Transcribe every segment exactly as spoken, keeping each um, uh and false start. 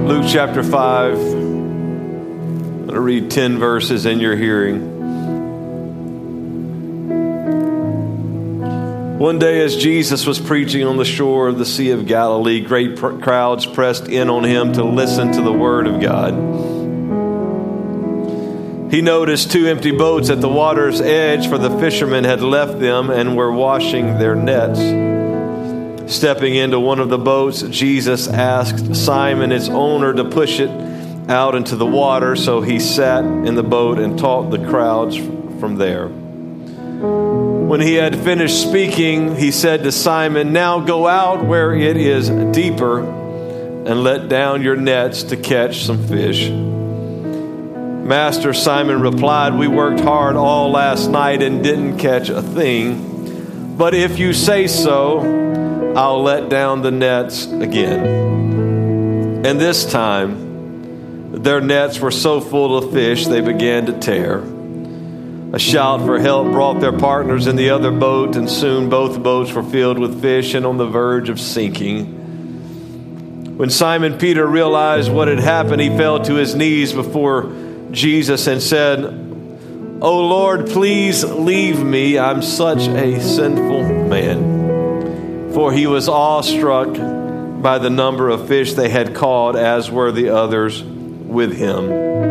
Luke chapter five. I'm going to read ten verses in your hearing. One day as Jesus was preaching on the shore of the Sea of Galilee, great pr- crowds pressed in on him to listen to the word of God. He noticed two empty boats at the water's edge, for the fishermen had left them and were washing their nets. Stepping into one of the boats, Jesus asked Simon, its owner, to push it out into the water. So he sat in the boat and taught the crowds from there. When he had finished speaking, he said to Simon, "Now go out where it is deeper and let down your nets to catch some fish." "Master," Simon replied, "we worked hard all last night and didn't catch a thing. But if you say so, I'll let down the nets again." And this time, their nets were so full of fish they began to tear. A shout for help brought their partners in the other boat, and soon both boats were filled with fish and on the verge of sinking. When Simon Peter realized what had happened, he fell to his knees before Jesus and said, "Oh Lord, please leave me. I'm such a sinful man." For he was awestruck by the number of fish they had caught, as were the others with him.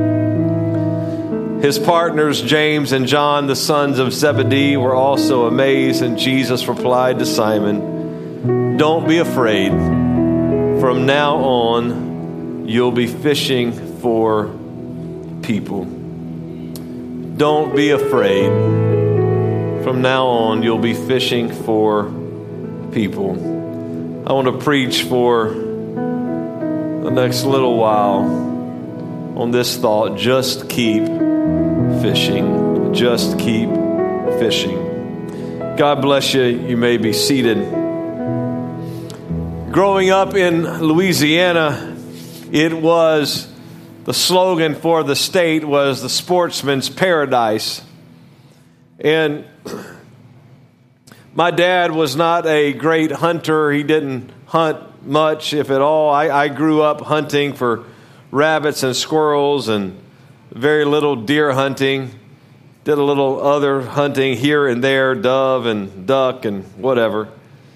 His partners, James and John, the sons of Zebedee, were also amazed, and Jesus replied to Simon, "Don't be afraid. From now on, you'll be fishing for people." Don't be afraid. From now on, you'll be fishing for people. I want to preach for the next little while on this thought: just keep fishing. Just keep fishing. God bless you. You may be seated. Growing up in Louisiana, it was the slogan for the state was the sportsman's paradise. And my dad was not a great hunter. He didn't hunt much, if at all. I, I grew up hunting for rabbits and squirrels and very little deer hunting. Did a little other hunting here and there, dove and duck and whatever.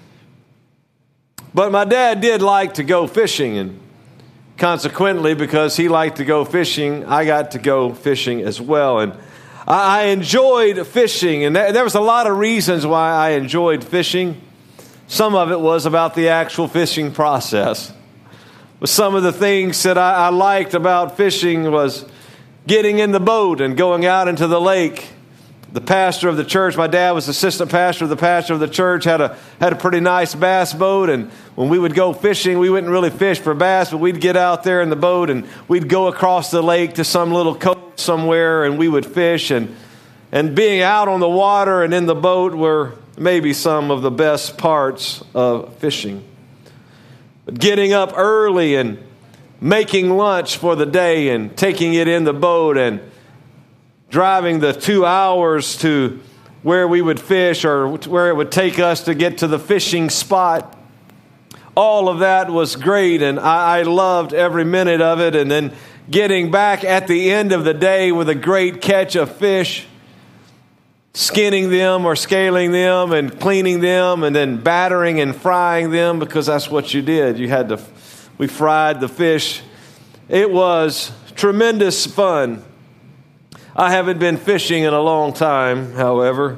But my dad did like to go fishing, and consequently, because he liked to go fishing, I got to go fishing as well. And I enjoyed fishing, and there was a lot of reasons why I enjoyed fishing. Some of it was about the actual fishing process. But some of the things that I, I liked about fishing was getting in the boat and going out into the lake. The pastor of the church, my dad was assistant pastor of the pastor of the church, had a had a pretty nice bass boat, and when we would go fishing, we wouldn't really fish for bass, but we'd get out there in the boat and we'd go across the lake to some little cove somewhere, and we would fish. And and being out on the water and in the boat were maybe some of the best parts of fishing. But getting up early and making lunch for the day and taking it in the boat and driving the two hours to where we would fish or where it would take us to get to the fishing spot. All of that was great, and I, I loved every minute of it. And then getting back at the end of the day with a great catch of fish, skinning them or scaling them and cleaning them and then battering and frying them, because that's what you did. You had to, we fried the fish. It was tremendous fun. I haven't been fishing in a long time, however.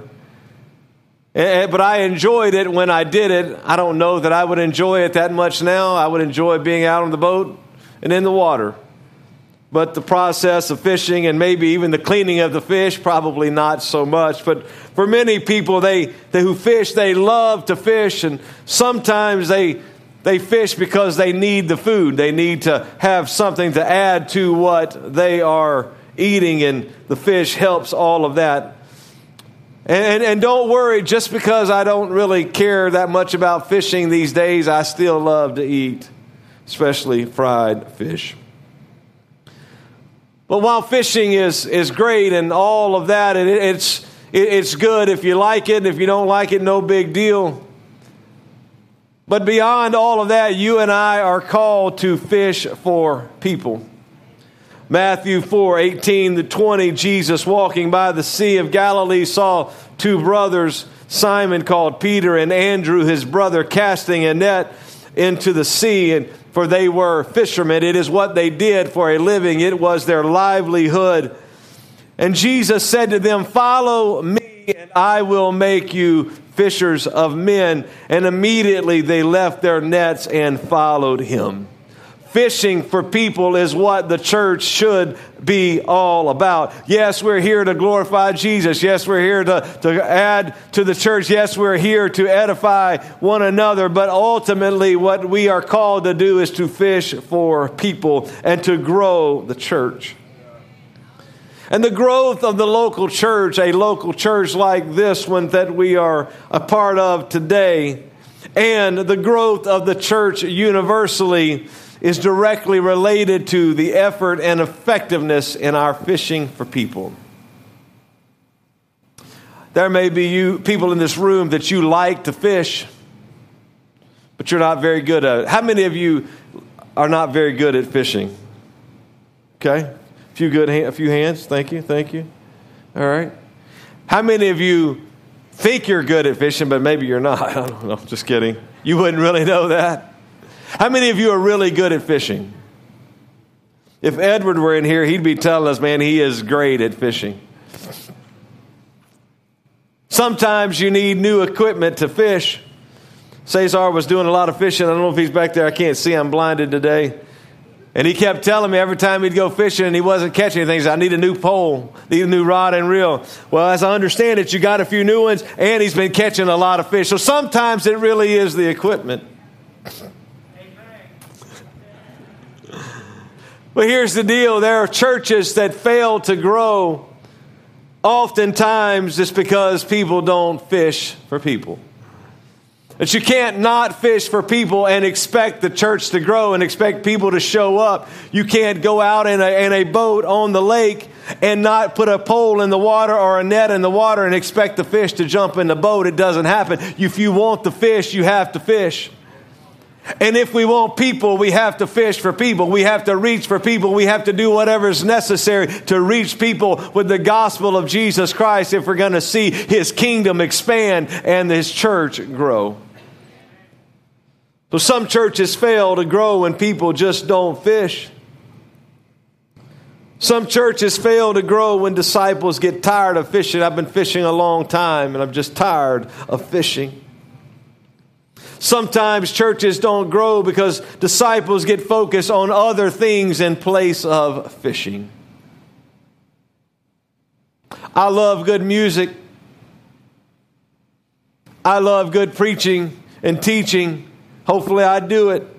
But I enjoyed it when I did it. I don't know that I would enjoy it that much now. I would enjoy being out on the boat and in the water. But the process of fishing and maybe even the cleaning of the fish, probably not so much. But for many people, they, they who fish, they love to fish. And sometimes they they fish because they need the food. They need to have something to add to what they are eating, and the fish helps all of that. And, and, and don't worry, just because I don't really care that much about fishing these days, I still love to eat, especially fried fish. But while fishing is, is great and all of that, and it, it's, it, it's good if you like it. If you don't like it, no big deal. But beyond all of that, you and I are called to fish for people. Matthew four, eighteen to twenty, Jesus walking by the Sea of Galilee saw two brothers, Simon called Peter and Andrew his brother, casting a net into the sea, and for they were fishermen. It is what they did for a living. It was their livelihood. And Jesus said to them, "Follow me, and I will make you fishers of men." And immediately they left their nets and followed him. Fishing for people is what the church should be all about. Yes, we're here to glorify Jesus. Yes, we're here to, to add to the church. Yes, we're here to edify one another. But ultimately, what we are called to do is to fish for people and to grow the church. And the growth of the local church, a local church like this one that we are a part of today, and the growth of the church universally is directly related to the effort and effectiveness in our fishing for people. There may be you people in this room that you like to fish, but you're not very good at it. How many of you are not very good at fishing? Okay, a few good, a few hands. Thank you, thank you. All right. How many of you think you're good at fishing, but maybe you're not? I don't know. Just kidding. You wouldn't really know that. How many of you are really good at fishing? If Edward were in here, he'd be telling us, man, he is great at fishing. Sometimes you need new equipment to fish. Cesar was doing a lot of fishing. I don't know if he's back there. I can't see. I'm blinded today. And he kept telling me every time he'd go fishing and he wasn't catching anything, he said, "I need a new pole, need a new rod and reel." Well, as I understand it, you got a few new ones, and he's been catching a lot of fish. So sometimes it really is the equipment. But here's the deal. There are churches that fail to grow. Oftentimes it's because people don't fish for people. That you can't not fish for people and expect the church to grow and expect people to show up. You can't go out in a, in a boat on the lake and not put a pole in the water or a net in the water and expect the fish to jump in the boat. It doesn't happen. If you want the fish, you have to fish. And if we want people, we have to fish for people. We have to reach for people. We have to do whatever is necessary to reach people with the gospel of Jesus Christ if we're going to see his kingdom expand and his church grow. So some churches fail to grow when people just don't fish. Some churches fail to grow when disciples get tired of fishing. I've been fishing a long time and I'm just tired of fishing. Sometimes churches don't grow because disciples get focused on other things in place of fishing. I love good music. I love good preaching and teaching. Hopefully I do it.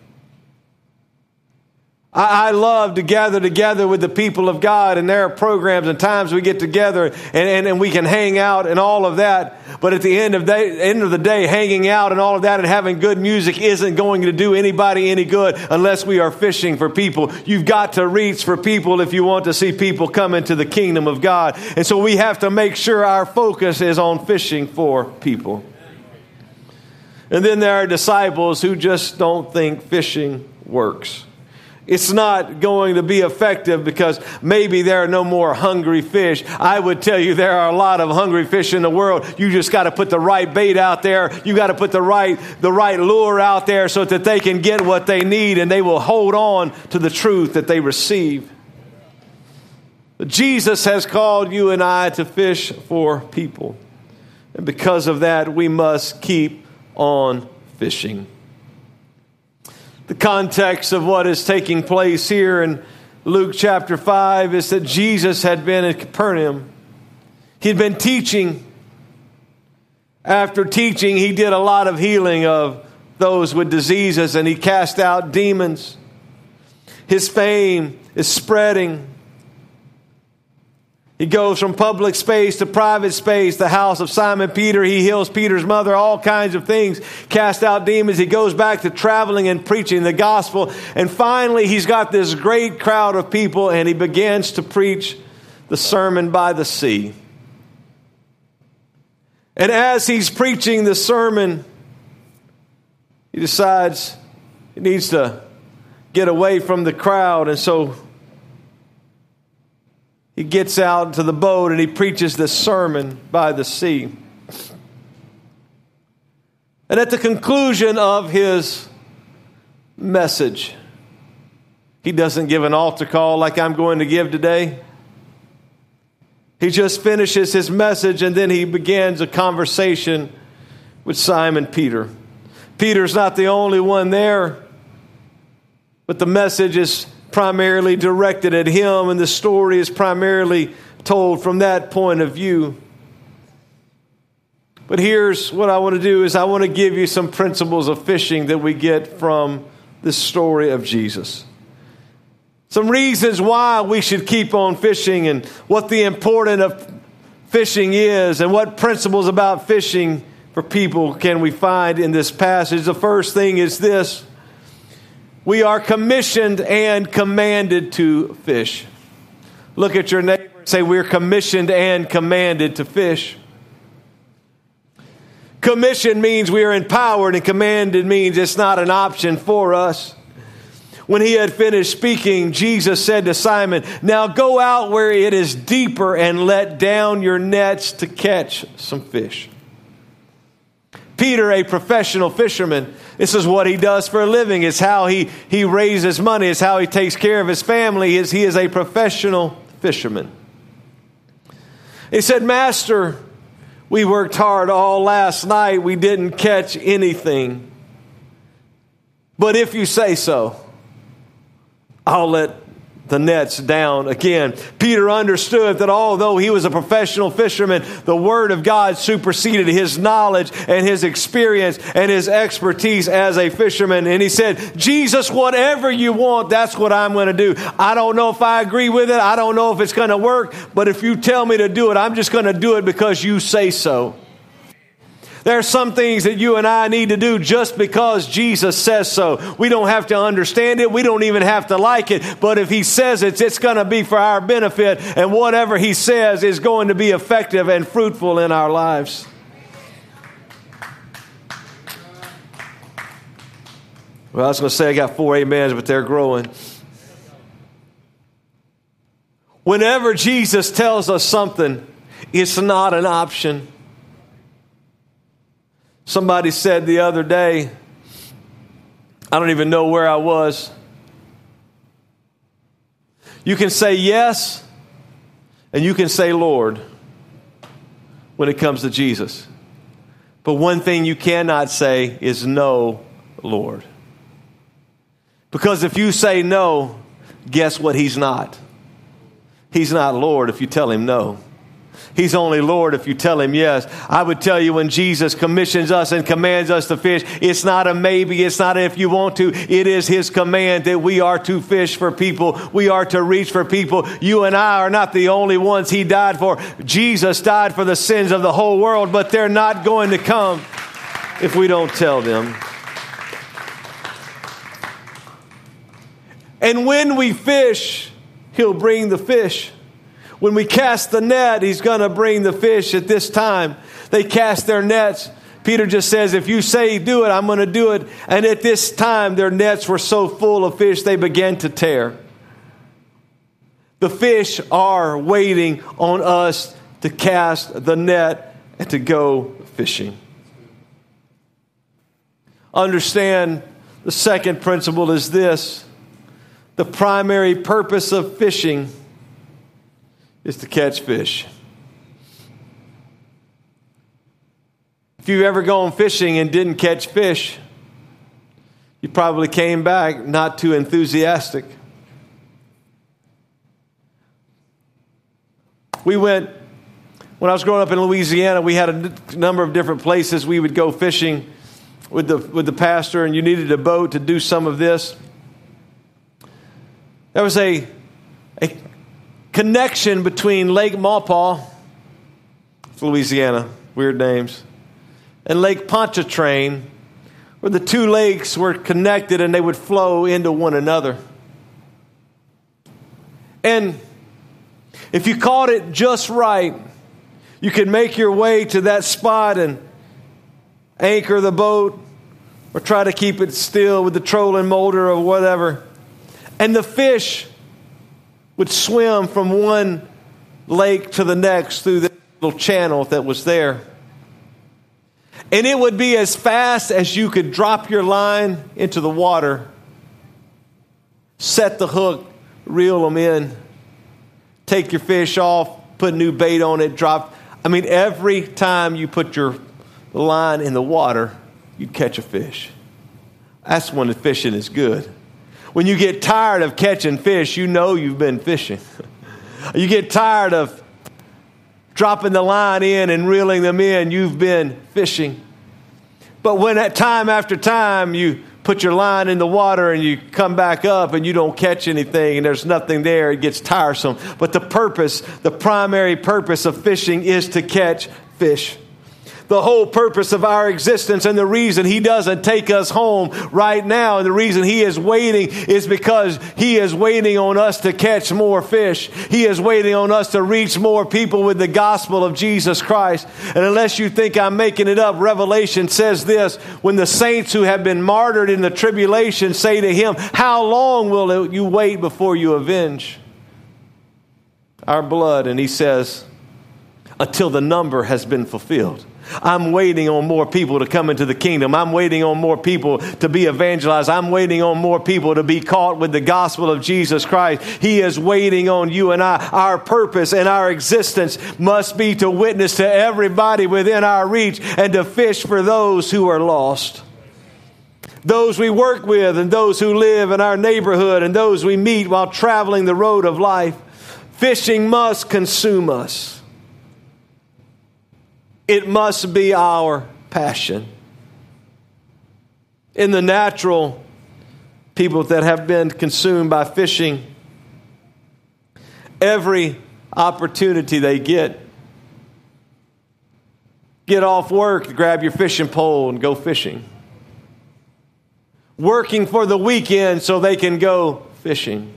I, I love to gather together with the people of God, and there are programs and times we get together and, and, and we can hang out and all of that. But at the end of, day, end of the day, hanging out and all of that and having good music isn't going to do anybody any good unless we are fishing for people. You've got to reach for people if you want to see people come into the kingdom of God. And so we have to make sure our focus is on fishing for people. And then there are disciples who just don't think fishing works. It's not going to be effective because maybe there are no more hungry fish. I would tell you there are a lot of hungry fish in the world. You just got to put the right bait out there. You got to put the right the right lure out there so that they can get what they need and they will hold on to the truth that they receive. But Jesus has called you and I to fish for people. And because of that, we must keep on fishing. The context of what is taking place here in Luke chapter five is that Jesus had been in Capernaum. He'd been teaching. After teaching, he did a lot of healing of those with diseases, and he cast out demons. His fame is spreading. He goes from public space to private space, the house of Simon Peter. He heals Peter's mother, all kinds of things, cast out demons. He goes back to traveling and preaching the gospel. And finally, he's got this great crowd of people, and he begins to preach the Sermon by the Sea. And as he's preaching the sermon, he decides he needs to get away from the crowd, and so he gets out to the boat and he preaches this sermon by the sea. And at the conclusion of his message, he doesn't give an altar call like I'm going to give today. He just finishes his message and then he begins a conversation with Simon Peter. Peter's not the only one there, but the message is primarily directed at him, and the story is primarily told from that point of view. But here's what I want to do is I want to give you some principles of fishing that we get from this story of Jesus. Some reasons why we should keep on fishing and what the importance of fishing is and what principles about fishing for people can we find in this passage. The first thing is this: we are commissioned and commanded to fish. Look at your neighbor and say, we're commissioned and commanded to fish. Commission means we are empowered, and commanded means it's not an option for us. When he had finished speaking, Jesus said to Simon, now go out where it is deeper and let down your nets to catch some fish. Peter, a professional fisherman, this is what he does for a living. It's how he, he raises money. It's how he takes care of his family. Is he is a professional fisherman. He said, Master, we worked hard all last night. We didn't catch anything. But if you say so, I'll let the nets down again. Peter understood that although he was a professional fisherman, the Word of God superseded his knowledge and his experience and his expertise as a fisherman. And he said, Jesus, whatever you want, that's what I'm going to do. I don't know if I agree with it. I don't know if it's going to work. But if you tell me to do it, I'm just going to do it because you say so. There are some things that you and I need to do just because Jesus says so. We don't have to understand it. We don't even have to like it. But if he says it, it's going to be for our benefit. And whatever he says is going to be effective and fruitful in our lives. Well, I was going to say I got four amens, but they're growing. Whenever Jesus tells us something, it's not an option. Somebody said the other day, I don't even know where I was. You can say yes, and you can say Lord when it comes to Jesus. But one thing you cannot say is no, Lord. Because if you say no, guess what he's not? He's not Lord if you tell him no. He's only Lord if you tell him yes. I would tell you when Jesus commissions us and commands us to fish, it's not a maybe, it's not a if you want to. It is his command that we are to fish for people. We are to reach for people. You and I are not the only ones he died for. Jesus died for the sins of the whole world, but they're not going to come if we don't tell them. And when we fish, he'll bring the fish. When we cast the net, he's going to bring the fish. At this time, they cast their nets. Peter just says, if you say do it, I'm going to do it. And at this time, their nets were so full of fish, they began to tear. The fish are waiting on us to cast the net and to go fishing. Understand the second principle is this. The primary purpose of fishing is to catch fish. If you've ever gone fishing and didn't catch fish, you probably came back not too enthusiastic. We went, when I was growing up in Louisiana, we had a n- number of different places we would go fishing with the with the pastor, and you needed a boat to do some of this. There was a, a connection between Lake Maupaw, Louisiana, weird names, and Lake Pontchartrain, where the two lakes were connected and they would flow into one another. And if you caught it just right, you could make your way to that spot and anchor the boat, or try to keep it still with the trolling motor or whatever. And the fish would swim from one lake to the next through the little channel that was there. And it would be as fast as you could drop your line into the water, set the hook, reel them in, take your fish off, put new bait on it, drop. I mean, every time you put your line in the water, you'd catch a fish. That's when the fishing is good. When you get tired of catching fish, you know you've been fishing. You get tired of dropping the line in and reeling them in, you've been fishing. But when at time after time you put your line in the water and you come back up and you don't catch anything and there's nothing there, it gets tiresome. But the purpose, the primary purpose of fishing is to catch fish. The whole purpose of our existence and the reason He doesn't take us home right now and the reason He is waiting is because He is waiting on us to catch more fish. He is waiting on us to reach more people with the gospel of Jesus Christ. And unless you think I'm making it up, Revelation says this: when the saints who have been martyred in the tribulation say to Him, how long will you wait before you avenge our blood? And He says, until the number has been fulfilled. I'm waiting on more people to come into the kingdom. I'm waiting on more people to be evangelized. I'm waiting on more people to be caught with the gospel of Jesus Christ. He is waiting on you and I. Our purpose and our existence must be to witness to everybody within our reach and to fish for those who are lost. Those we work with and those who live in our neighborhood and those we meet while traveling the road of life. Fishing must consume us. It must be our passion. In the natural, people that have been consumed by fishing, every opportunity they get, get off work to grab your fishing pole and go fishing. Working for the weekend so they can go fishing.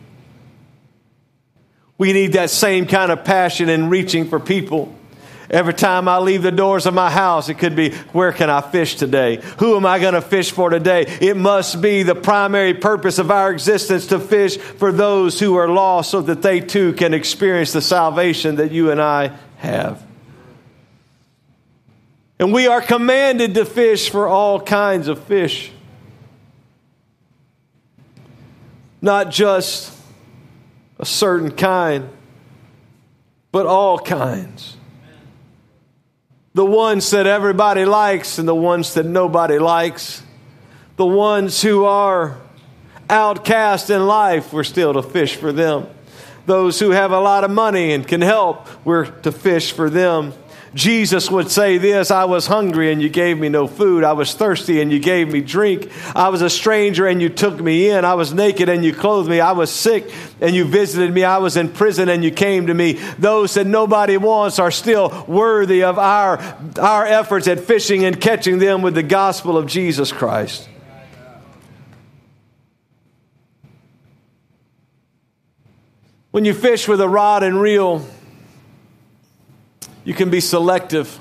We need that same kind of passion in reaching for people. Every time I leave the doors of my house, it could be, where can I fish today? Who am I going to fish for today? It must be the primary purpose of our existence to fish for those who are lost so that they too can experience the salvation that you and I have. And we are commanded to fish for all kinds of fish. Not just a certain kind, but all kinds. The ones that everybody likes and the ones that nobody likes. The ones who are outcast in life, we're still to fish for them. Those who have a lot of money and can help, we're to fish for them. Jesus would say this: I was hungry and you gave me no food. I was thirsty and you gave me drink. I was a stranger and you took me in. I was naked and you clothed me. I was sick and you visited me. I was in prison and you came to me. Those that nobody wants are still worthy of our, our efforts at fishing and catching them with the gospel of Jesus Christ. When you fish with a rod and reel, you can be selective.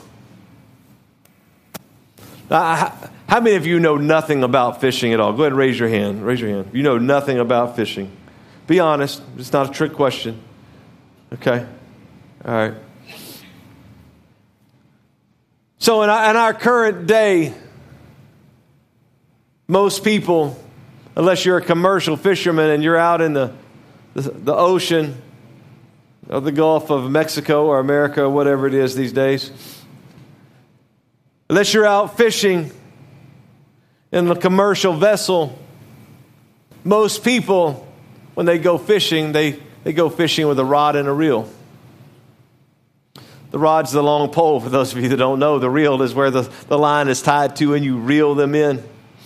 Uh, how many of you know nothing about fishing at all? Go ahead and raise your hand. Raise your hand. You know nothing about fishing. Be honest. It's not a trick question. Okay? All right. So in our, in our current day, most people, unless you're a commercial fisherman and you're out in the, the, the ocean, of the Gulf of Mexico or America or whatever it is these days. Unless you're out fishing in a commercial vessel, most people, when they go fishing, they, they go fishing with a rod and a reel. The rod's the long pole, for those of you that don't know. The reel is where the, the line is tied to and you reel them in.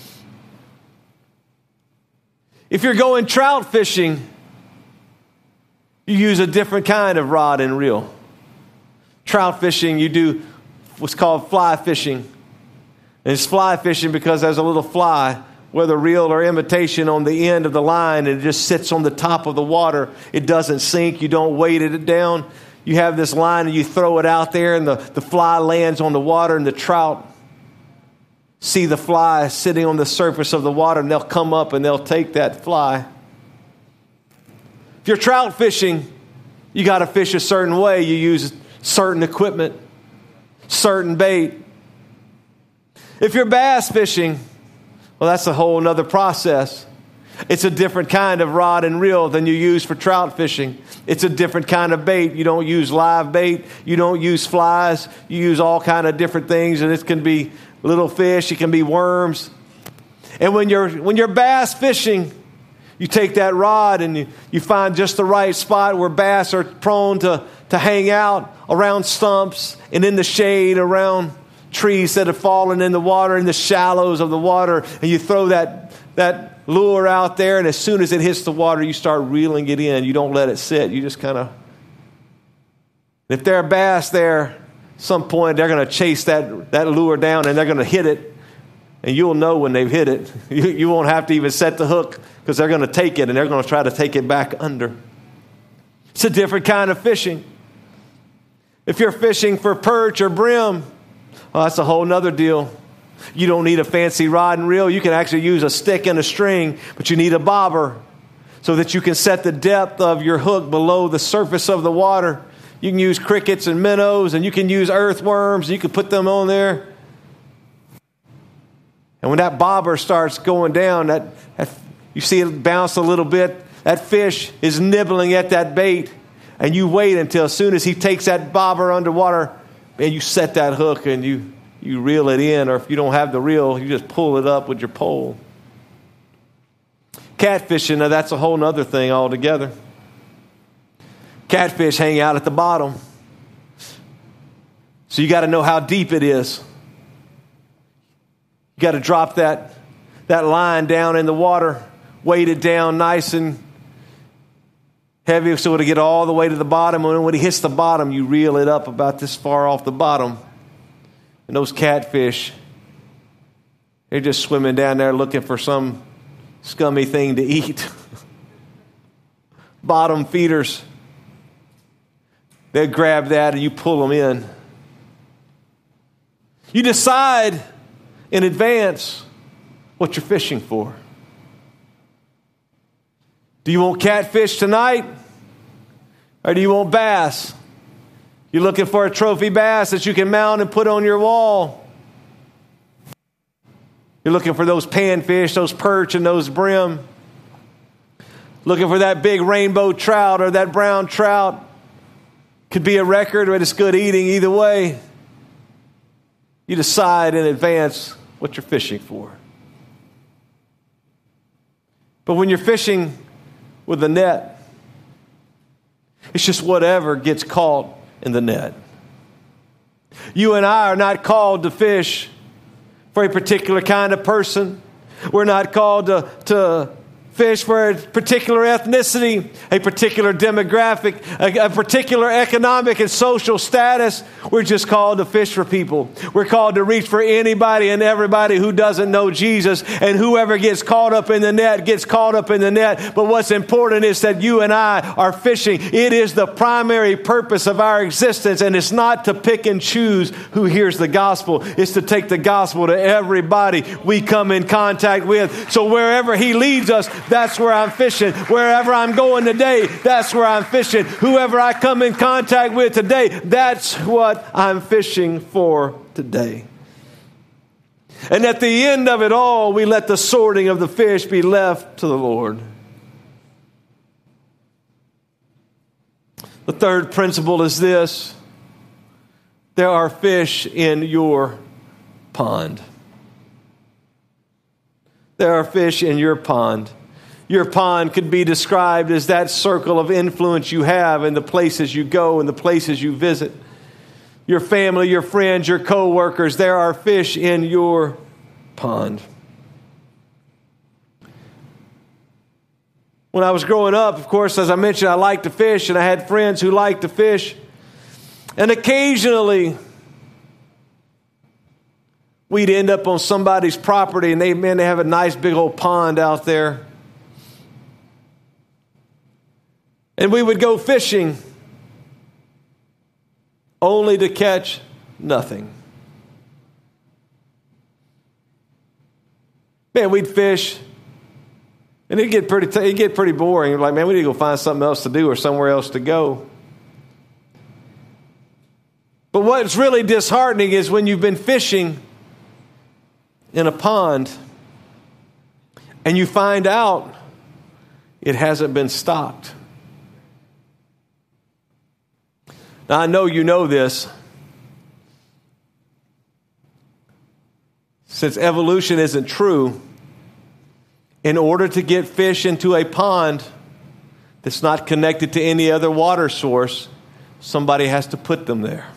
If you're going trout fishing, you use a different kind of rod and reel. Trout fishing, you do what's called fly fishing. And it's fly fishing because there's a little fly, whether real or imitation, on the end of the line, and it just sits on the top of the water. It doesn't sink. You don't weight it down. You have this line and you throw it out there, and the, the fly lands on the water, and the trout see the fly sitting on the surface of the water, and they'll come up and they'll take that fly. If you're trout fishing, you got to fish a certain way. You use certain equipment, certain bait. If you're bass fishing, well, that's a whole nother process. It's a different kind of rod and reel than you use for trout fishing. It's a different kind of bait. You don't use live bait. You don't use flies. You use all kind of different things, and it can be little fish. It can be worms. And when you're when you're bass fishing, you take that rod and you, you find just the right spot where bass are prone to, to hang out around stumps and in the shade around trees that have fallen in the water, in the shallows of the water. And you throw that, that lure out there, and as soon as it hits the water, you start reeling it in. You don't let it sit. You just kind of... If there are bass there, at some point they're going to chase that, that lure down, and they're going to hit it. And you'll know when they've hit it. You, you won't have to even set the hook, because they're going to take it and they're going to try to take it back under. It's a different kind of fishing. If you're fishing for perch or brim, well, that's a whole nother deal. You don't need a fancy rod and reel. You can actually use a stick and a string, but you need a bobber so that you can set the depth of your hook below the surface of the water. You can use crickets and minnows, and you can use earthworms. You can put them on there. And when that bobber starts going down, that, that you see it bounce a little bit, that fish is nibbling at that bait, and you wait until as soon as he takes that bobber underwater, and you set that hook and you, you reel it in, or if you don't have the reel, you just pull it up with your pole. Catfishing, now that's a whole other thing altogether. Catfish hang out at the bottom. So you got to know how deep it is. You got to drop that, that line down in the water, weight it down nice and heavy so it'll get all the way to the bottom. And when it hits the bottom, you reel it up about this far off the bottom. And those catfish, they're just swimming down there looking for some scummy thing to eat. Bottom feeders. They grab that and you pull them in. You decide in advance what you're fishing for. Do you want catfish tonight? Or do you want bass? You're looking for a trophy bass that you can mount and put on your wall. You're looking for those panfish, those perch, and those brim. Looking for that big rainbow trout or that brown trout. Could be a record, but it's good eating either way. You decide in advance what you're fishing for. But when you're fishing with a net, it's just whatever gets caught in the net. You and I are not called to fish for a particular kind of person. We're not called to, to fish for a particular ethnicity, a particular demographic, a, a particular economic and social status. We're just called to fish for people. We're called to reach for anybody and everybody who doesn't know Jesus. And whoever gets caught up in the net gets caught up in the net. But what's important is that you and I are fishing. It is the primary purpose of our existence. And it's not to pick and choose who hears the gospel. It's to take the gospel to everybody we come in contact with. So wherever he leads us, that's where I'm fishing. Wherever I'm going today, that's where I'm fishing. Whoever I come in contact with today, that's what I'm fishing for today. And at the end of it all, we let the sorting of the fish be left to the Lord. The third principle is this: there are fish in your pond. There are fish in your pond. Your pond could be described as that circle of influence you have in the places you go and the places you visit. Your family, your friends, your co-workers, there are fish in your pond. When I was growing up, of course, as I mentioned, I liked to fish, and I had friends who liked to fish. And occasionally, we'd end up on somebody's property, and they, man, they have a nice big old pond out there. And we would go fishing only to catch nothing. Man, we'd fish, and it'd get pretty, it'd get pretty boring. We're like, man, we need to go find something else to do or somewhere else to go. But what's really disheartening is when you've been fishing in a pond and you find out it hasn't been stocked. Now, I know you know this. Since evolution isn't true, in order to get fish into a pond that's not connected to any other water source, somebody has to put them there.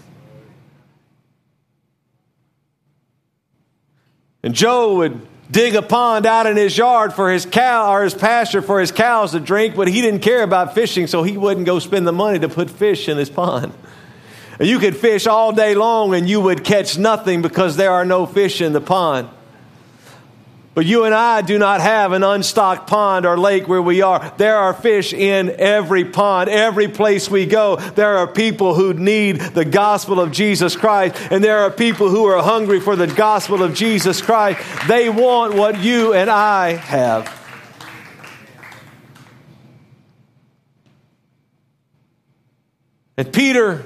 And Joe would dig a pond out in his yard for his cow or his pasture for his cows to drink, but he didn't care about fishing, so he wouldn't go spend the money to put fish in his pond. And you could fish all day long and you would catch nothing because there are no fish in the pond. But you and I do not have an unstocked pond or lake where we are. There are fish in every pond, every place we go. There are people who need the gospel of Jesus Christ, and there are people who are hungry for the gospel of Jesus Christ. They want what you and I have. And Peter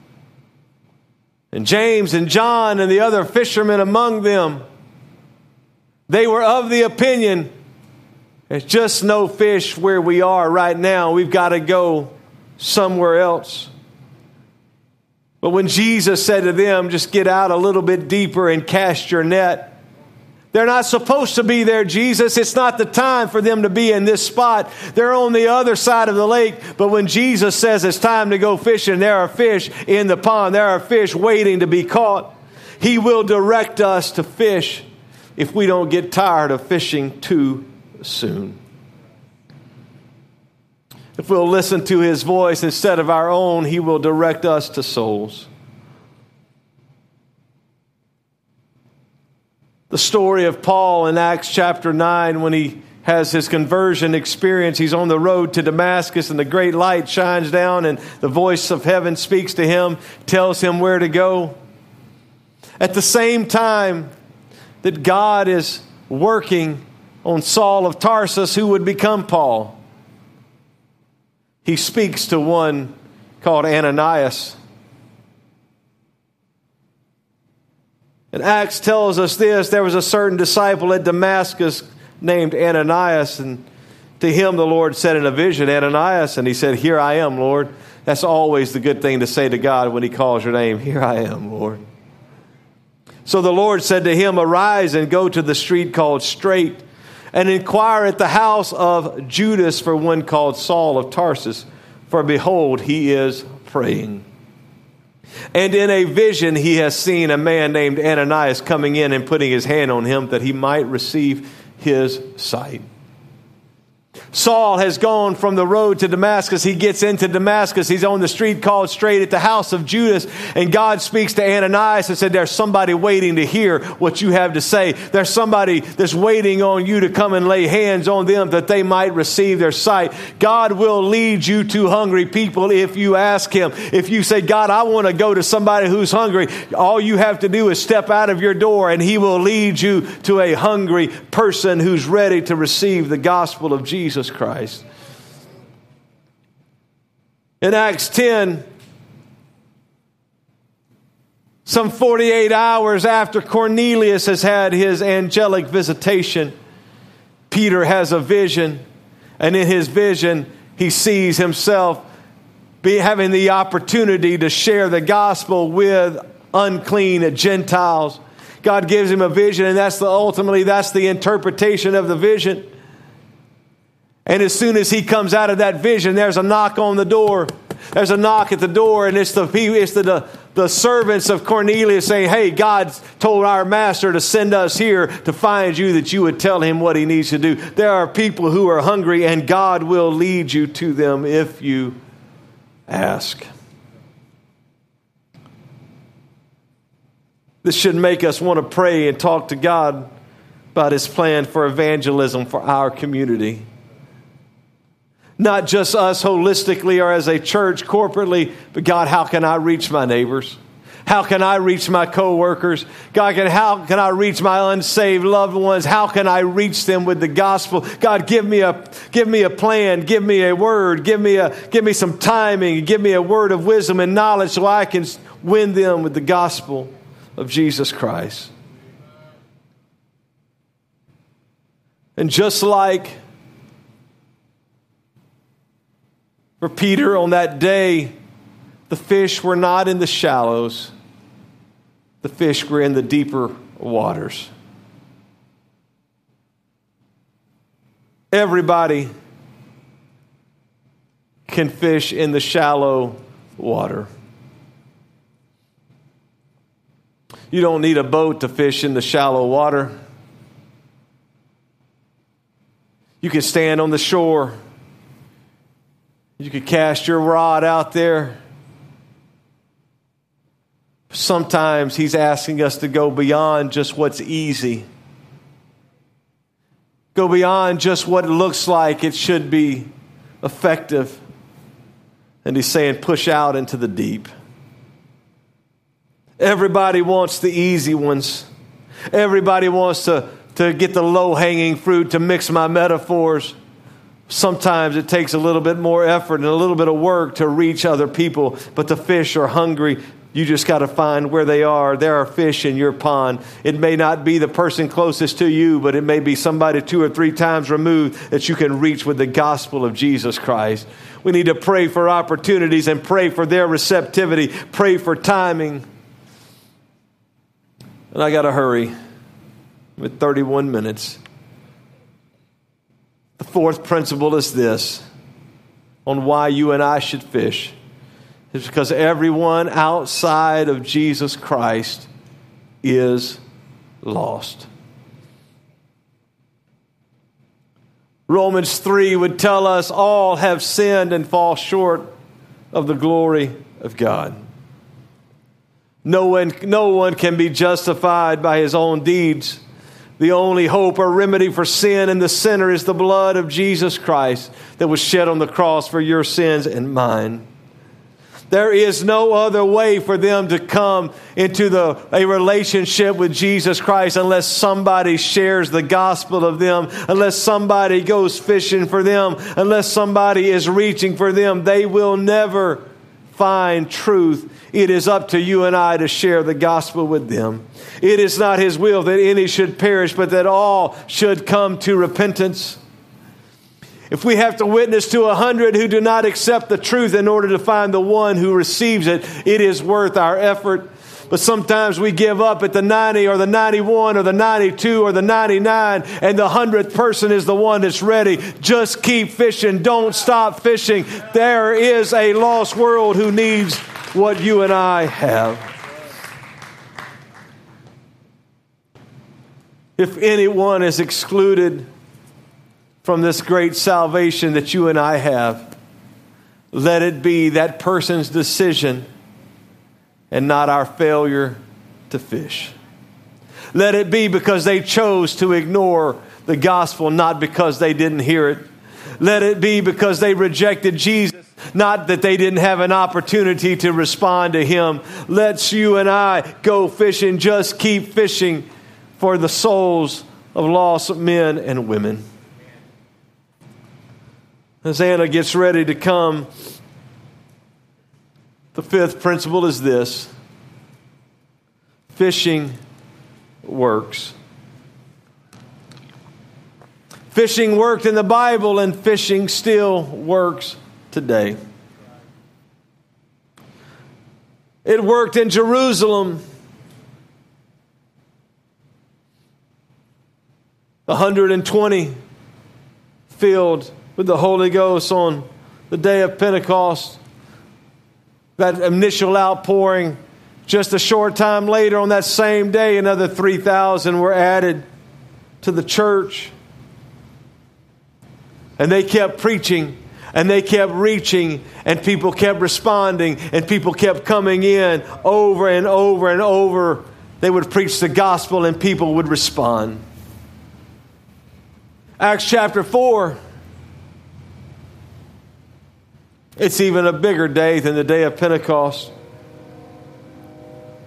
and James and John and the other fishermen among them, they were of the opinion, there's just no fish where we are right now. We've got to go somewhere else. But when Jesus said to them, just get out a little bit deeper and cast your net, they're not supposed to be there, Jesus. It's not the time for them to be in this spot. They're on the other side of the lake. But when Jesus says it's time to go fishing, there are fish in the pond. There are fish waiting to be caught. He will direct us to fish if we don't get tired of fishing too soon. If we'll listen to His voice instead of our own, He will direct us to souls. The story of Paul in Acts chapter nine, when he has his conversion experience, he's on the road to Damascus and the great light shines down and the voice of heaven speaks to him, tells him where to go. At the same time that God is working on Saul of Tarsus, who would become Paul, He speaks to one called Ananias. And Acts tells us this: there was a certain disciple at Damascus named Ananias, and to him the Lord said in a vision, Ananias, and he said, here I am, Lord. That's always the good thing to say to God when He calls your name. Here I am, Lord. So the Lord said to him, arise and go to the street called Straight, and inquire at the house of Judas for one called Saul of Tarsus, for behold, he is praying. And in a vision he has seen a man named Ananias coming in and putting his hand on him that he might receive his sight. Saul has gone from the road to Damascus. He gets into Damascus. He's on the street called Straight at the house of Judas. And God speaks to Ananias and said, there's somebody waiting to hear what you have to say. There's somebody that's waiting on you to come and lay hands on them that they might receive their sight. God will lead you to hungry people if you ask Him. If you say, God, I want to go to somebody who's hungry, all you have to do is step out of your door and He will lead you to a hungry person who's ready to receive the gospel of Jesus Christ. In Acts ten, some forty-eight hours after Cornelius has had his angelic visitation, Peter has a vision, and in his vision he sees himself be having the opportunity to share the gospel with unclean Gentiles. God gives him a vision, and that's the ultimately that's the interpretation of the vision. And as soon as he comes out of that vision, there's a knock on the door. There's a knock at the door, and it's the it's the, the, the servants of Cornelius saying, hey, God told our master to send us here to find you, that you would tell him what he needs to do. There are people who are hungry, and God will lead you to them if you ask. This should make us want to pray and talk to God about His plan for evangelism for our community. Not just us holistically or as a church corporately, but God, how can I reach my neighbors? How can I reach my coworkers? God, can, how can I reach my unsaved loved ones? How can I reach them with the gospel? God, give me a give me a plan, give me a word, give me a give me some timing, give me a word of wisdom and knowledge so I can win them with the gospel of Jesus Christ. And just like for Peter on that day, the fish were not in the shallows. The fish were in the deeper waters. Everybody can fish in the shallow water. You don't need a boat to fish in the shallow water. You can stand on the shore. You can cast your rod out there. Sometimes he's asking us to go beyond just what's easy. Go beyond just what it looks like it should be effective. And he's saying, push out into the deep. Everybody wants the easy ones. Everybody wants to, to get the low-hanging fruit, to mix my metaphors. Sometimes it takes a little bit more effort and a little bit of work to reach other people, but the fish are hungry. You just got to find where they are. There are fish in your pond. It may not be the person closest to you, but it may be somebody two or three times removed that you can reach with the gospel of Jesus Christ. We need to pray for opportunities and pray for their receptivity. Pray for timing. And I got to hurry with thirty-one minutes. The fourth principle is this on why you and I should fish. It's because everyone outside of Jesus Christ is lost. Romans three would tell us all have sinned and fall short of the glory of God. No one, no one can be justified by his own deeds. The only hope or remedy for sin and the sinner is the blood of Jesus Christ that was shed on the cross for your sins and mine. There is no other way for them to come into the, a relationship with Jesus Christ unless somebody shares the gospel of them, unless somebody goes fishing for them, unless somebody is reaching for them. They will never find truth. It is up to you and I to share the gospel with them. It is not His will that any should perish, but that all should come to repentance. If we have to witness to a hundred who do not accept the truth in order to find the one who receives it, it is worth our effort. But sometimes we give up at the ninety or the ninety-one or the ninety-two or the ninety-nine, and the hundredth person is the one that's ready. Just keep fishing. Don't stop fishing. There is a lost world who needs what you and I have. If anyone is excluded from this great salvation that you and I have, let it be that person's decision and not our failure to fish. Let it be because they chose to ignore the gospel, not because they didn't hear it. Let it be because they rejected Jesus, not that they didn't have an opportunity to respond to Him. Let's you and I go fishing. Just keep fishing for the souls of lost men and women. As Anna gets ready to come, the fifth principle is this: fishing works. Fishing worked in the Bible, and fishing still works today. It worked in Jerusalem. one hundred twenty filled with the Holy Ghost on the day of Pentecost. That initial outpouring, just a short time later on that same day, another three thousand were added to the church. And they kept preaching, and they kept reaching, and people kept responding, and people kept coming in over and over and over. They would preach the gospel, and people would respond. Acts chapter four. It's even a bigger day than the day of Pentecost.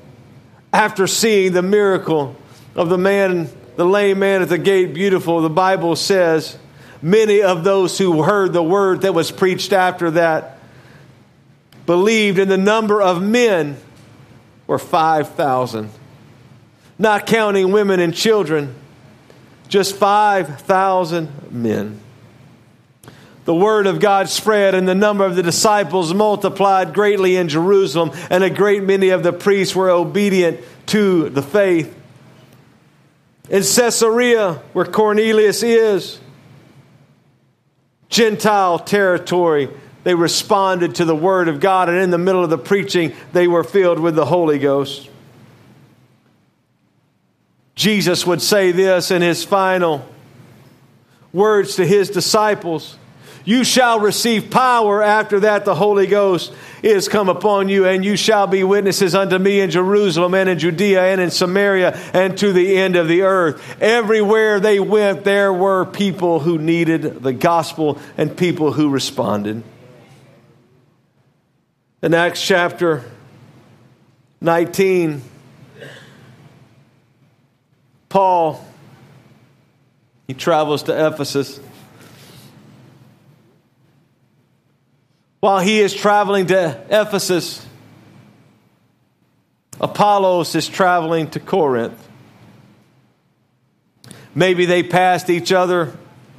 after seeing the miracle of the man, the lame man at the gate, beautiful, the Bible says, many of those who heard the word that was preached after that believed, and the number of men were five thousand. Not counting women and children, just five thousand men. The word of God spread, and the number of the disciples multiplied greatly in Jerusalem, and a great many of the priests were obedient to the faith. In Caesarea, where Cornelius is, Gentile territory, they responded to the word of God, and in the middle of the preaching, they were filled with the Holy Ghost. Jesus would say this in his final words to his disciples: you shall receive power. After that, the Holy Ghost is come upon you, and you shall be witnesses unto me in Jerusalem and in Judea and in Samaria and to the end of the earth. Everywhere they went, there were people who needed the gospel and people who responded. In Acts chapter nineteen, Paul, he travels to Ephesus. While he is traveling to Ephesus, Apollos is traveling to Corinth. Maybe they passed each other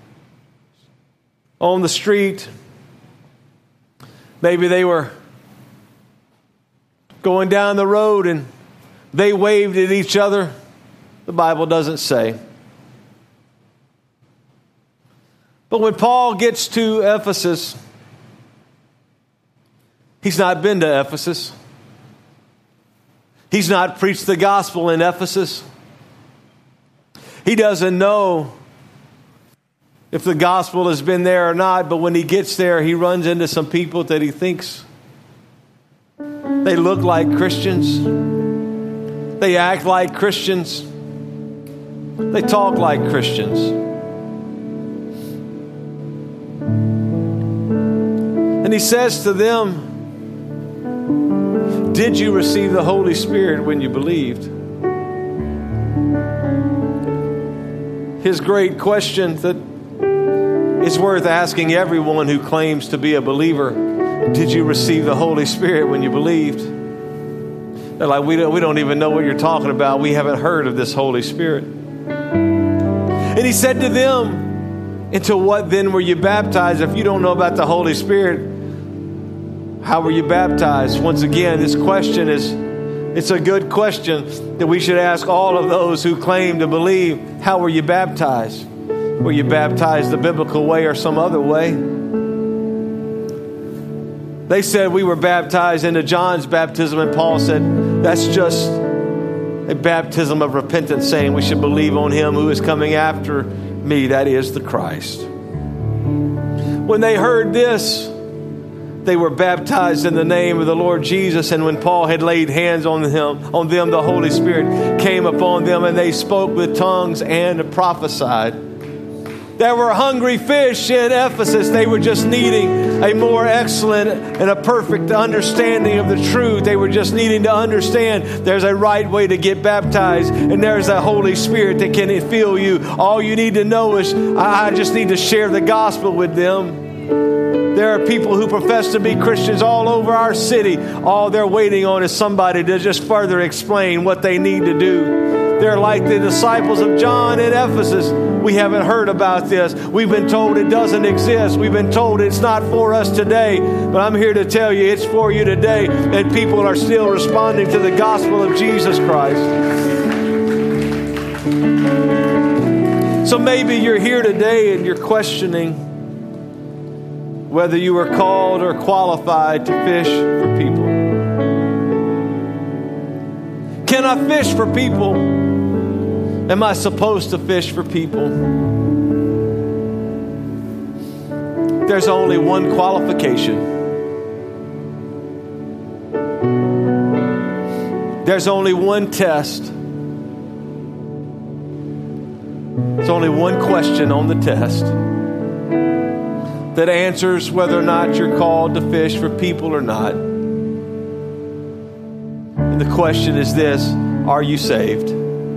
on the street. Maybe they were going down the road and they waved at each other. The Bible doesn't say. But when Paul gets to Ephesus, he's not been to Ephesus. He's not preached the gospel in Ephesus. He doesn't know if the gospel has been there or not, but when he gets there, he runs into some people that he thinks they look like Christians. They act like Christians. They talk like Christians. And he says to them, did you receive the Holy Spirit when you believed? His great question that is worth asking everyone who claims to be a believer: did you receive the Holy Spirit when you believed? They're like, we don't, we don't even know what you're talking about. We haven't heard of this Holy Spirit. And he said to them, into what then were you baptized? If you don't know about the Holy Spirit, how were you baptized? Once again, this question is, it's a good question that we should ask all of those who claim to believe. How were you baptized? Were you baptized the biblical way or some other way? They said we were baptized into John's baptism, and Paul said that's just a baptism of repentance, saying we should believe on him who is coming after me, that is the Christ. When they heard this, they were baptized in the name of the Lord Jesus. And when Paul had laid hands on him, on them, the Holy Spirit came upon them, and they spoke with tongues and prophesied. There were hungry fish in Ephesus. They were just needing a more excellent and a perfect understanding of the truth. They were just needing to understand there's a right way to get baptized, and there's a Holy Spirit that can fill you. All you need to know is I just need to share the gospel with them. There are people who profess to be Christians all over our city. All they're waiting on is somebody to just further explain what they need to do. They're like the disciples of John in Ephesus. We haven't heard about this. We've been told it doesn't exist. We've been told it's not for us today. But I'm here to tell you it's for you today. And people are still responding to the gospel of Jesus Christ. So maybe you're here today and you're questioning whether you are called or qualified to fish for people. Can I fish for people? Am I supposed to fish for people? There's only one qualification. There's only one test. There's only one question on the test that answers whether or not you're called to fish for people or not. And the question is this: Are you saved?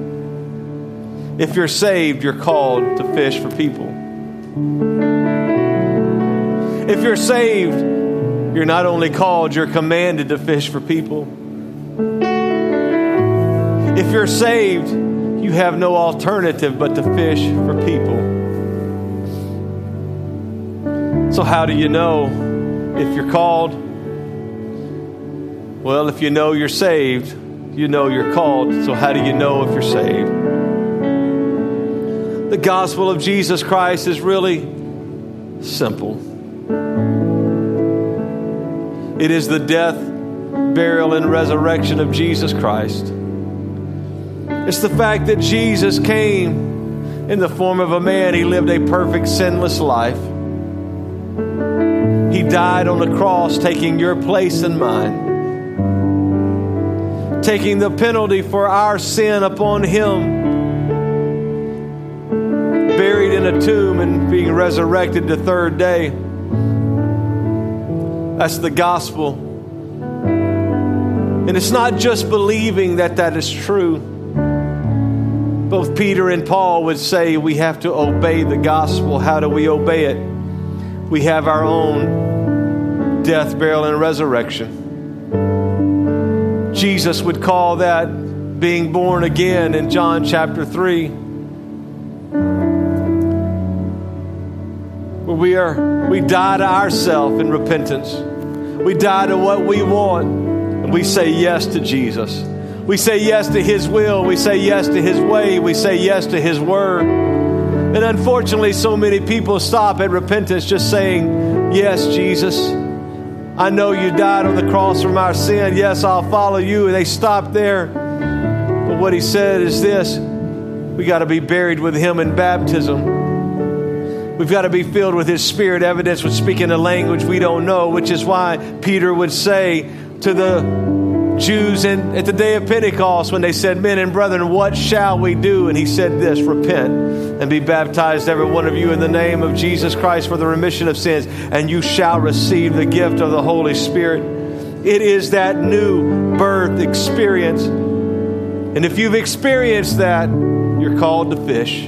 If you're saved, you're called to fish for people. If you're saved, you're not only called, you're commanded to fish for people. If you're saved, you have no alternative but to fish for people. So how do you know if you're called? Well, if you know you're saved, you know you're called. So how do you know if you're saved? The gospel of Jesus Christ is really simple. It is the death, burial, and resurrection of Jesus Christ. It's the fact that Jesus came in the form of a man. He lived a perfect, sinless life. He died on the cross, taking your place and mine, taking the penalty for our sin upon him, buried in a tomb and being resurrected the third day. That's the gospel. And it's not just believing that that is true. Both Peter and Paul would say we have to obey the gospel. How do we obey it? We have our own death, burial, and resurrection. Jesus would call that being born again in John chapter three. Where we are, we die to ourselves in repentance. We die to what we want, and we say yes to Jesus. We say yes to his will. We say yes to his way. We say yes to his word. And unfortunately, so many people stop at repentance just saying, yes, Jesus, I know you died on the cross for my sin. Yes, I'll follow you. And they stop there. But what he said is this: we got to be buried with him in baptism. We've got to be filled with his Spirit, evidence with speaking a language we don't know, which is why Peter would say to the Jews in, at the day of Pentecost when they said, men and brethren, what shall we do? And he said this: repent and be baptized, every one of you, in the name of Jesus Christ for the remission of sins, and you shall receive the gift of the Holy Spirit. It is that new birth experience. And if you've experienced that, you're called to fish.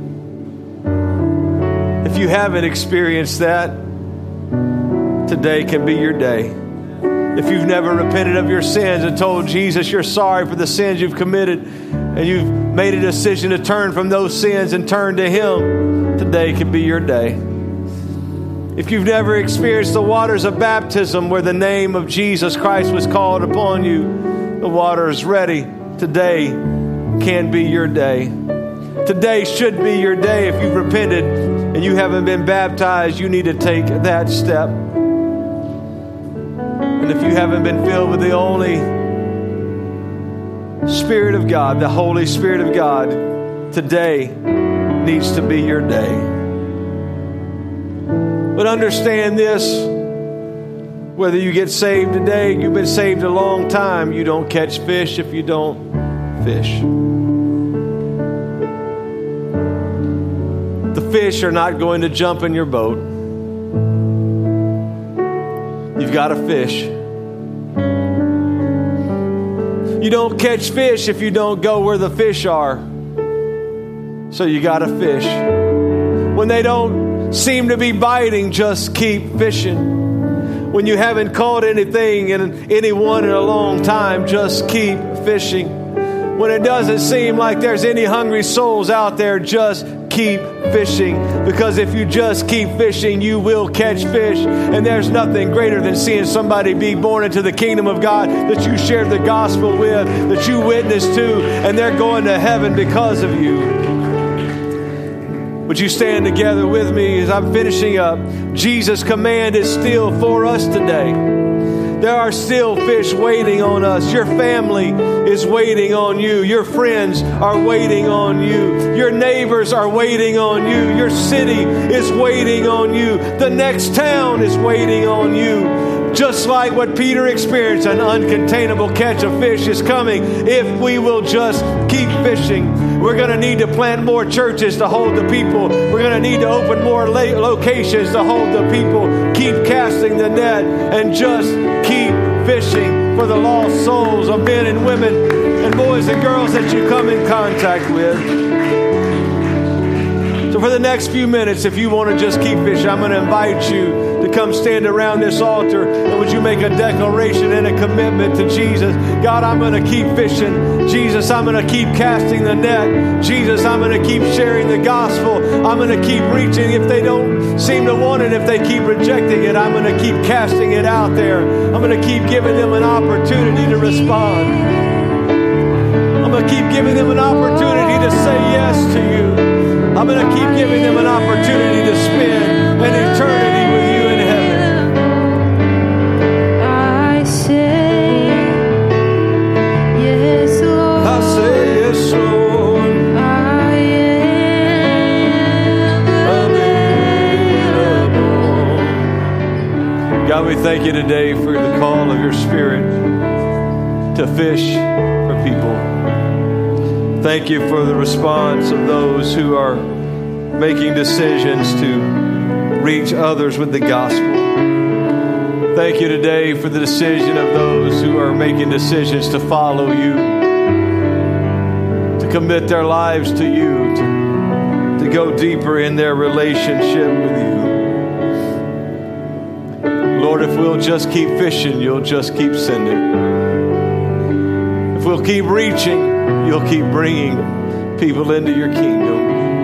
If you haven't experienced that, today can be your day. If you've never repented of your sins and told Jesus you're sorry for the sins you've committed, and you've made a decision to turn from those sins and turn to him, today can be your day. If you've never experienced the waters of baptism where the name of Jesus Christ was called upon you, the water is ready. Today can be your day. Today should be your day. If you've repented and you haven't been baptized, you need to take that step. And if you haven't been filled with the only Spirit of God, the Holy Spirit of God, today needs to be your day. But understand this: whether you get saved today, you've been saved a long time, you don't catch fish if you don't fish. The fish are not going to jump in your boat. You've got to fish. You don't catch fish if you don't go where the fish are. So you got to fish. When they don't seem to be biting, just keep fishing. When you haven't caught anything and anyone in a long time, just keep fishing. When it doesn't seem like there's any hungry souls out there, just keep fishing. Because if you just keep fishing, you will catch fish. And there's nothing greater than seeing somebody be born into the kingdom of God that you shared the gospel with, that you witnessed to, and they're going to heaven because of you. Would you stand together with me as I'm finishing up? Jesus' command is still for us today. There are still fish waiting on us. Your family is waiting on you. Your friends are waiting on you. Your neighbors are waiting on you. Your city is waiting on you. The next town is waiting on you. Just like what Peter experienced, an uncontainable catch of fish is coming if we will just keep fishing. We're going to need to plant more churches to hold the people. We're going to need to open more locations to hold the people. Keep casting the net and just keep fishing. for the lost souls of men and women and boys and girls that you come in contact with. So for the next few minutes, if you want to just keep fishing, I'm going to invite you to come stand around this altar, and would you make a declaration and a commitment to Jesus? God, I'm going to keep fishing. Jesus, I'm going to keep casting the net. Jesus, I'm going to keep sharing the gospel. I'm going to keep reaching. If they don't seem to want it, if they keep rejecting it, I'm going to keep casting it out there. I'm going to keep giving them an opportunity to respond. I'm going to keep giving them an opportunity to say yes to you. I'm going to keep giving them an opportunity to spend an eternity with you in heaven. I say yes, Lord. I say yes, Lord. I am available. God, we thank you today for the call of your Spirit to fish for people. Thank you for the response of those who are making decisions to reach others with the gospel. Thank you today for the decision of those who are making decisions to follow you, to commit their lives to you, to, to go deeper in their relationship with you. Lord, if we'll just keep fishing, you'll just keep sending. If we'll keep reaching, you'll keep bringing people into your kingdom.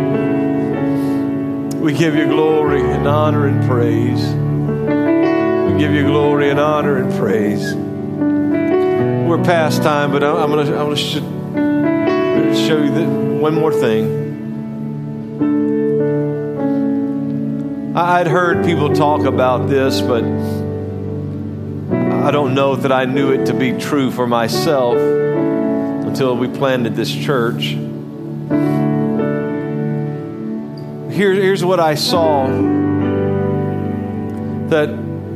We give you glory and honor and praise. We give you glory and honor and praise. We're past time, but I'm going to I'm going to show you that one more thing. I'd heard people talk about this, but I don't know that I knew it to be true for myself until we planted this church. Here, here's what I saw. That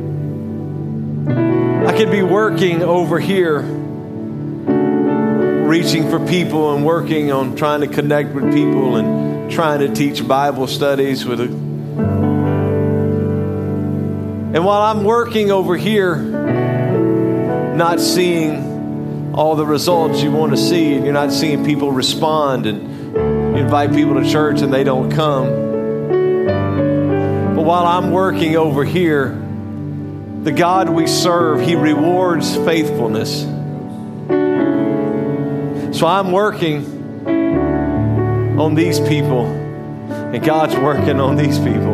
I could be working over here, reaching for people and working on trying to connect with people and trying to teach Bible studies with a. And while I'm working over here, not seeing all the results you want to see, and you're not seeing people respond, and you invite people to church and they don't come. But while I'm working over here, the God we serve, He rewards faithfulness. So I'm working on these people, and God's working on these people.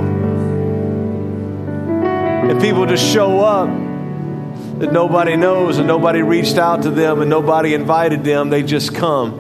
And people just show up that nobody knows, and nobody reached out to them, and nobody invited them. They just come.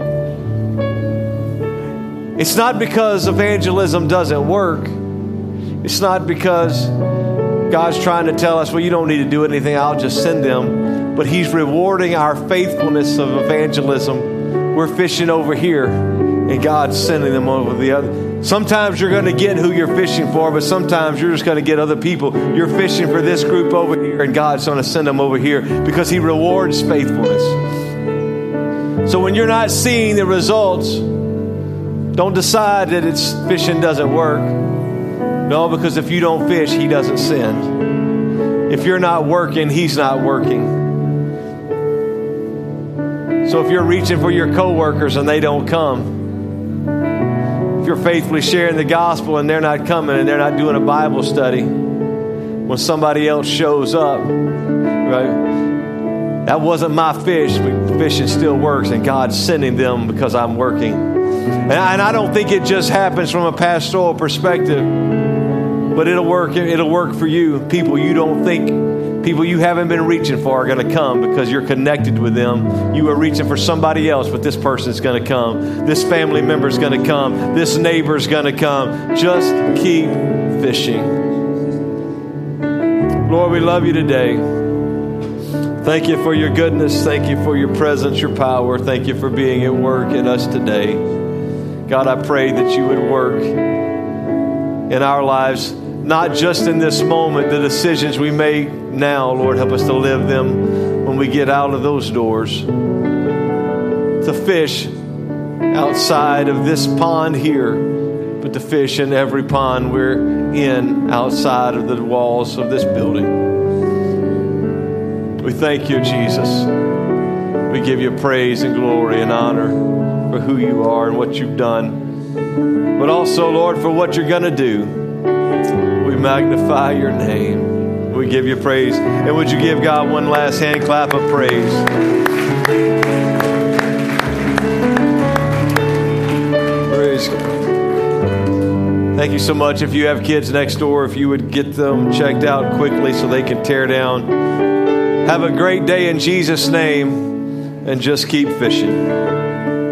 It's not because evangelism doesn't work. It's not because God's trying to tell us, well, you don't need to do anything, I'll just send them. But He's rewarding our faithfulness of evangelism. We're fishing over here, and God's sending them over the other. Sometimes you're going to get who you're fishing for, but sometimes you're just going to get other people. You're fishing for this group over here, and God's going to send them over here because He rewards faithfulness. So when you're not seeing the results, don't decide that it's fishing doesn't work. No, because if you don't fish, He doesn't send. If you're not working, He's not working. So if you're reaching for your coworkers and they don't come, if you're faithfully sharing the gospel and they're not coming and they're not doing a Bible study, when somebody else shows up, right? That wasn't my fish, but fishing still works, and God's sending them because I'm working. And I, and I don't think it just happens from a pastoral perspective, but it'll work. It'll work for you. People you don't think, people you haven't been reaching for are going to come because you're connected with them. You were reaching for somebody else, but this person's going to come. This family member's going to come. This neighbor's going to come. Just keep fishing. Lord, we love you today. Thank you for your goodness. Thank you for your presence, your power. Thank you for being at work in us today. God, I pray that you would work in our lives, not just in this moment, the decisions we make now, Lord, help us to live them when we get out of those doors. To fish outside of this pond here, but to fish in every pond we're in outside of the walls of this building. We thank you, Jesus. We give you praise and glory and honor for who you are and what you've done. But also, Lord, for what you're going to do. We magnify your name. We give you praise. And would you give God one last hand clap of praise? Praise God. Thank you so much. If you have kids next door, if you would get them checked out quickly so they can tear down. Have a great day in Jesus' name, and just keep fishing.